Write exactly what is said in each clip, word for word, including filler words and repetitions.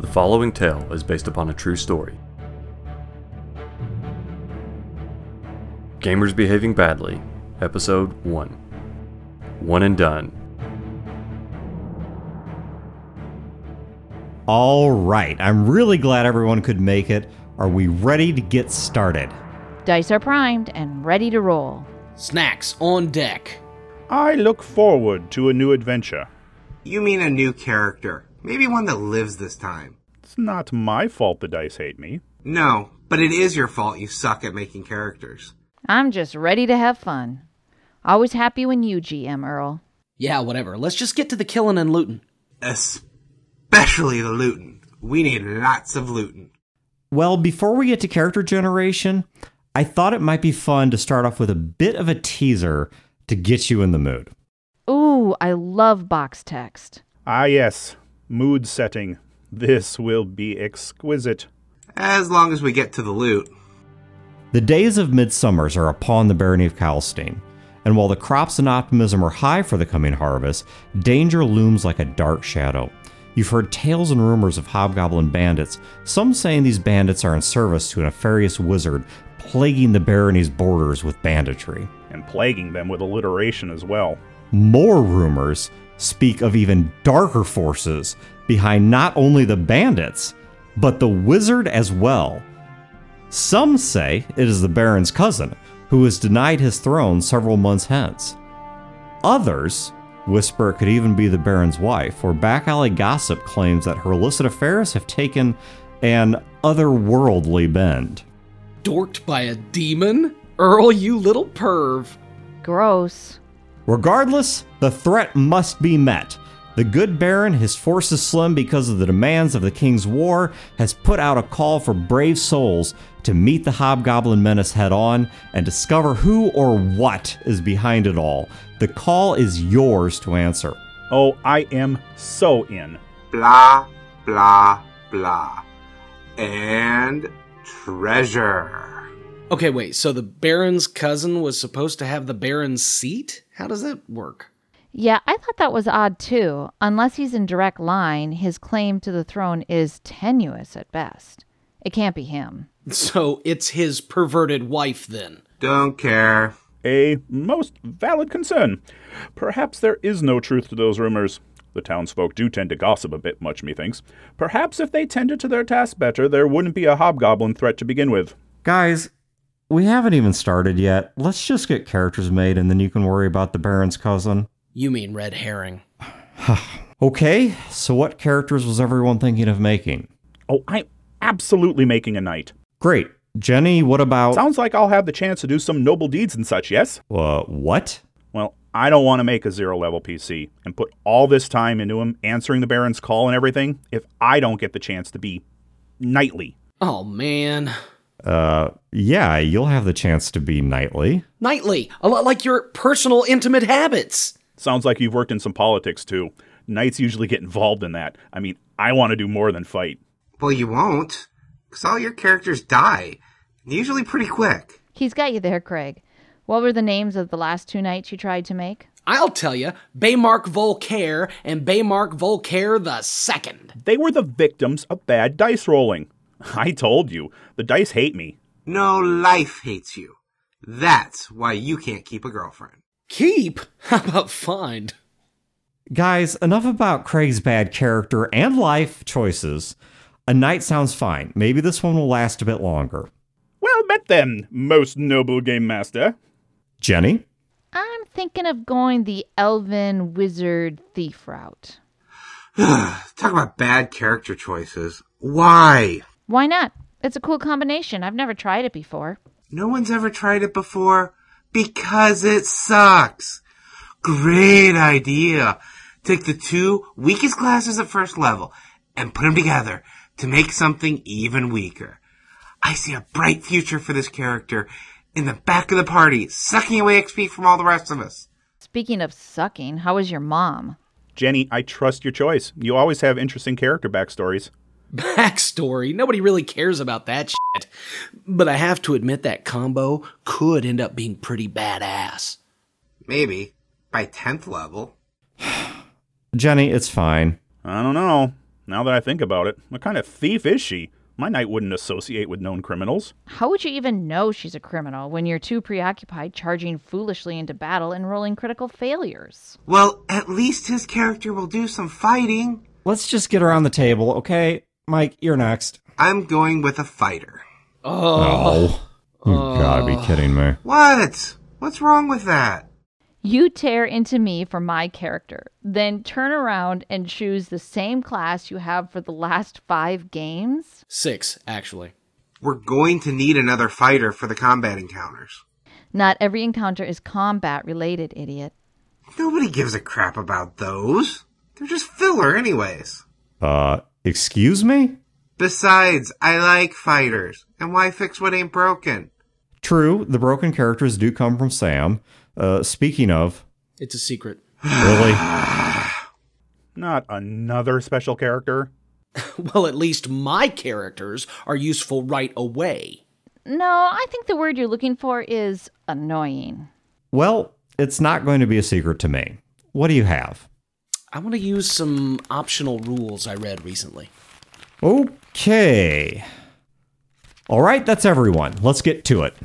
following tale is based upon a true story. Gamers Behaving Badly, Episode one. One and Done. All right, I'm really glad everyone could make it. Are we ready to get started? Dice are primed and ready to roll. Snacks on deck. I look forward to a new adventure. You mean a new character. Maybe one that lives this time. It's not my fault the dice hate me. No, but it is your fault you suck at making characters. I'm just ready to have fun. Always happy when you G M, Earl. Yeah, whatever. Let's just get to the killing and looting. Especially the looting. We need lots of looting. Well, before we get to character generation, I thought it might be fun to start off with a bit of a teaser to get you in the mood. Ooh, I love box text. Ah yes, mood setting. This will be exquisite. As long as we get to the loot. The days of Midsummers are upon the barony of Kalstein, and while the crops and optimism are high for the coming harvest, danger looms like a dark shadow. You've heard tales and rumors of hobgoblin bandits, some saying these bandits are in service to a nefarious wizard plaguing the barony's borders with banditry. And plaguing them with alliteration as well. More rumors speak of even darker forces behind not only the bandits, but the wizard as well. Some say it is the Baron's cousin, who was denied his throne several months hence. Others whisper it could even be the Baron's wife, or back alley gossip claims that her illicit affairs have taken an otherworldly bend. Dorked by a demon? Earl, you little perv. Gross. Regardless, the threat must be met. The good Baron, his forces slim because of the demands of the King's War, has put out a call for brave souls to meet the Hobgoblin menace head on and discover who or what is behind it all. The call is yours to answer. Oh, I am so in. Blah, blah, blah. And treasure. Okay, wait, so the Baron's cousin was supposed to have the Baron's seat? How does that work? Yeah, I thought that was odd too. Unless he's in direct line, his claim to the throne is tenuous at best. It can't be him. So it's his perverted wife then? Don't care. A most valid concern. Perhaps there is no truth to those rumors. The townsfolk do tend to gossip a bit much, methinks. Perhaps if they tended to their task better, there wouldn't be a hobgoblin threat to begin with. Guys, we haven't even started yet. Let's just get characters made and then you can worry about the Baron's cousin. You mean red herring. Okay, so what characters was everyone thinking of making? Oh, I'm absolutely making a knight. Great. Jenny, what about... Sounds like I'll have the chance to do some noble deeds and such, yes? Uh, what? Well, I don't want to make a zero-level P C and put all this time into him answering the Baron's call and everything if I don't get the chance to be knightly. Oh, man. Uh, yeah, you'll have the chance to be knightly. Knightly, a lot like your personal intimate habits. Sounds like you've worked in some politics, too. Knights usually get involved in that. I mean, I want to do more than fight. Well, you won't, because all your characters die, usually pretty quick. He's got you there, Craig. What were the names of the last two knights you tried to make? I'll tell you, Baymark Volcaire and Baymark Volcaire the Second. They were the victims of bad dice rolling. I told you, the dice hate me. No, life hates you. That's why you can't keep a girlfriend. Keep? How about find? Guys, enough about Craig's bad character and life choices. A night sounds fine. Maybe this one will last a bit longer. Well met then, most noble game master. Jenny? I'm thinking of going the elven wizard thief route. Talk about bad character choices. Why? Why not? It's a cool combination. I've never tried it before. No one's ever tried it before because it sucks. Great idea. Take the two weakest classes at first level and put them together to make something even weaker. I see a bright future for this character in the back of the party, sucking away X P from all the rest of us. Speaking of sucking, how is your mom? Jenny, I trust your choice. You always have interesting character backstories. Backstory? Nobody really cares about that shit. But I have to admit that combo could end up being pretty badass. Maybe. By tenth level. Jenny, it's fine. I don't know. Now that I think about it, what kind of thief is she? My knight wouldn't associate with known criminals. How would you even know she's a criminal when you're too preoccupied charging foolishly into battle and rolling critical failures? Well, at least his character will do some fighting. Let's just get around the table, okay? Mike, you're next. I'm going with a fighter. Oh. You gotta be kidding me. What? What's wrong with that? You tear into me for my character, then turn around and choose the same class you have for the last five games? Six, actually. We're going to need another fighter for the combat encounters. Not every encounter is combat related, idiot. Nobody gives a crap about those. They're just filler anyways. Uh, excuse me? Besides, I like fighters. And why fix what ain't broken? True, the broken characters do come from Sam. Uh, speaking of... It's a secret. Really? Not another special character? Well, at least my characters are useful right away. No, I think the word you're looking for is annoying. Well, it's not going to be a secret to me. What do you have? I want to use some optional rules I read recently. Okay. All right, that's everyone. Let's get to it.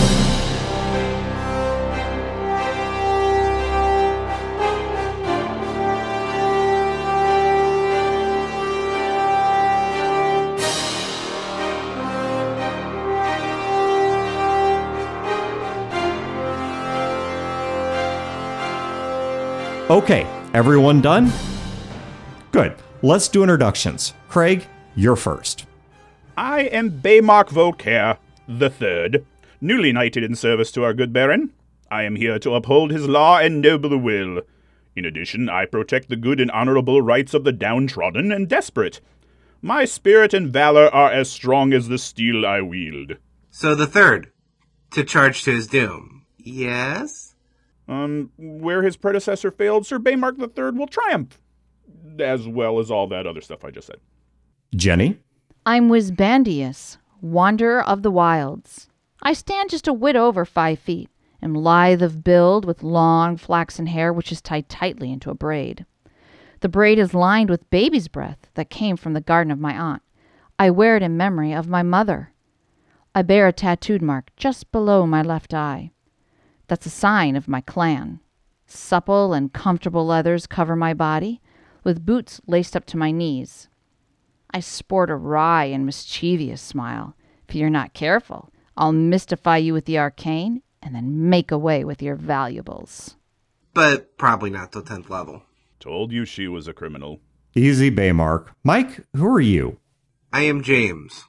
Okay, everyone done? Good. Let's do introductions. Craig, you're first. I am Baymark Volcaire the Third, newly knighted in service to our good Baron. I am here to uphold his law and noble will. In addition, I protect the good and honorable rights of the downtrodden and desperate. My spirit and valor are as strong as the steel I wield. So the third, to charge to his doom. Yes? Um, where his predecessor failed, Sir Baymark the Third will triumph, as well as all that other stuff I just said. Jenny? I'm Wisbandius, wanderer of the wilds. I stand just a whit over five feet, am lithe of build with long flaxen hair which is tied tightly into a braid. The braid is lined with baby's breath that came from the garden of my aunt. I wear it in memory of my mother. I bear a tattooed mark just below my left eye. That's a sign of my clan. Supple and comfortable leathers cover my body, with boots laced up to my knees. I sport a wry and mischievous smile. If you're not careful, I'll mystify you with the arcane and then make away with your valuables. But probably not till tenth level. Told you she was a criminal. Easy, Baymark. Mike, who are you? I am James.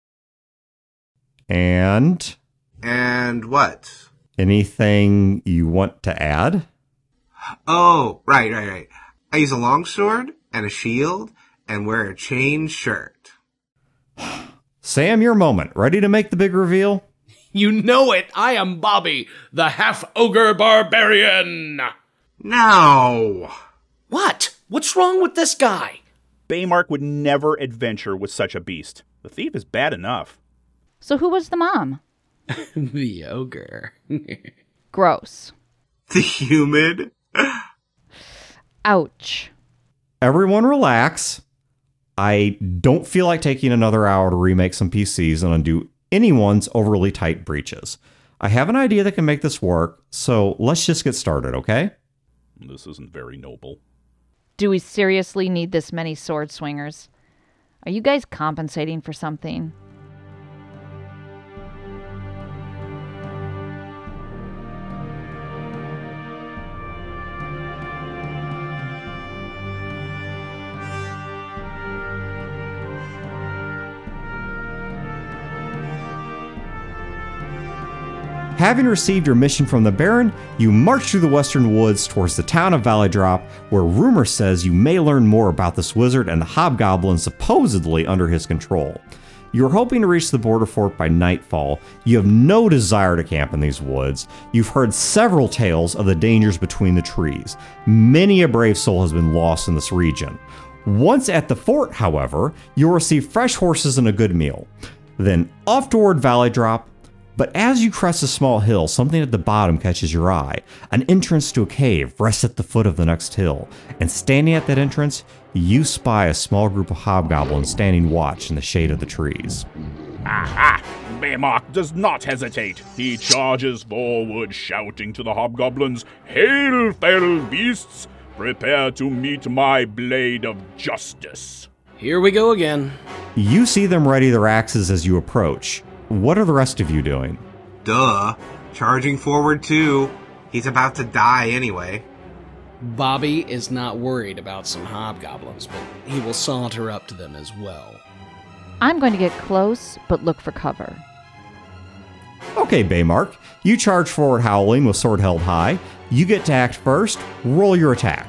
And... And what? Anything you want to add? Oh, right, right, right. I use a longsword and a shield and wear a chain shirt. Sam, your moment. Ready to make the big reveal? You know it! I am Bobby, the half-ogre barbarian! No! What? What's wrong with this guy? Baymark would never adventure with such a beast. The thief is bad enough. So who was the mom? The ogre. Gross. The humid? Ouch. Everyone relax. I don't feel like taking another hour to remake some P Cs and undo anyone's overly tight breeches. I have an idea that can make this work, so let's just get started, okay? This isn't very noble. Do we seriously need this many sword swingers? Are you guys compensating for something? Having received your mission from the Baron, you march through the western woods towards the town of Valley Drop, where rumor says you may learn more about this wizard and the hobgoblins supposedly under his control. You're hoping to reach the border fort by nightfall. You have no desire to camp in these woods. You've heard several tales of the dangers between the trees. Many a brave soul has been lost in this region. Once at the fort, however, you'll receive fresh horses and a good meal. Then off toward Valley Drop. But as you crest a small hill, something at the bottom catches your eye. An entrance to a cave rests at the foot of the next hill, and standing at that entrance, you spy a small group of hobgoblins standing watch in the shade of the trees. Aha! Baymark does not hesitate. He charges forward, shouting to the hobgoblins, "Hail, fell beasts! Prepare to meet my blade of justice." Here we go again. You see them ready their axes as you approach. What are the rest of you doing? Duh. Charging forward too. He's about to die anyway. Bobby is not worried about some hobgoblins, but he will saunter up to them as well. I'm going to get close, but look for cover. Okay, Baymark. You charge forward howling with sword held high. You get to act first. Roll your attack.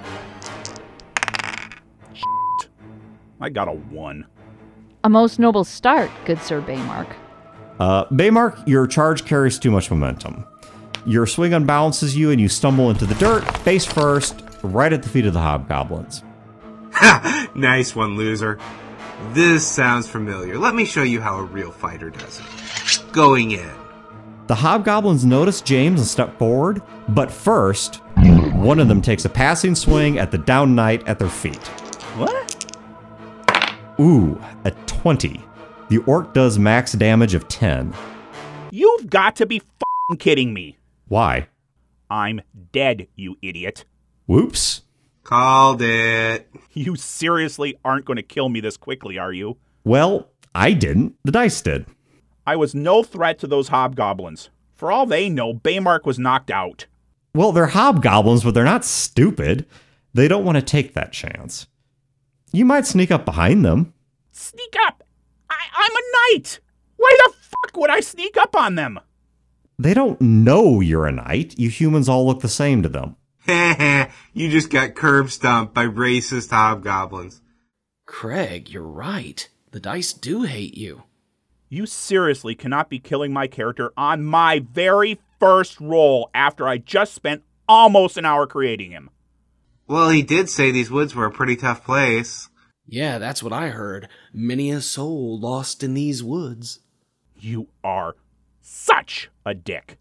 I got a one. A most noble start, good Sir Baymark. Uh, Baymark, your charge carries too much momentum. Your swing unbalances you and you stumble into the dirt, face first, right at the feet of the hobgoblins. Ha! Nice one, loser. This sounds familiar. Let me show you how a real fighter does it. Going in. The hobgoblins notice James and step forward, but first, one of them takes a passing swing at the down knight at their feet. What? Ooh, a twenty. The orc does max damage of ten. You've got to be f***ing kidding me. Why? I'm dead, you idiot. Whoops. Called it. You seriously aren't going to kill me this quickly, are you? Well, I didn't. The dice did. I was no threat to those hobgoblins. For all they know, Baymark was knocked out. Well, they're hobgoblins, but they're not stupid. They don't want to take that chance. You might sneak up behind them. Sneak up? I, I'm a knight! Why the fuck would I sneak up on them? They don't know you're a knight. You humans all look the same to them. Heh you just got curb stomped by racist hobgoblins. Craig, you're right. The dice do hate you. You seriously cannot be killing my character on my very first roll after I just spent almost an hour creating him. Well, he did say these woods were a pretty tough place. Yeah, that's what I heard. Many a soul lost in these woods. You are such a dick.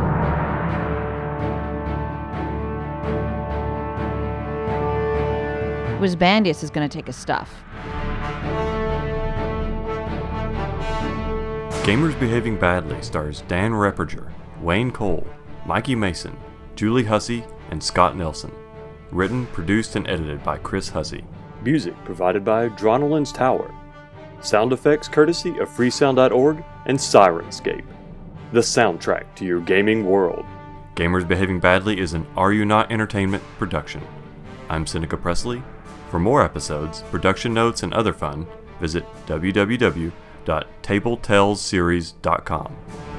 Wisbandius is going to take his stuff. Gamers Behaving Badly stars Dan Repperger, Wayne Cole, Mikey Mason, Julie Hussey, and Scott Nelson. Written, produced, and edited by Chris Hussey. Music provided by Dronelin's Tower. Sound effects courtesy of freesound dot org and Sirenscape. The soundtrack to your gaming world. Gamers Behaving Badly is an Are You Not Entertainment production. I'm Seneca Presley. For more episodes, production notes, and other fun, visit w w w dot table tales series dot com.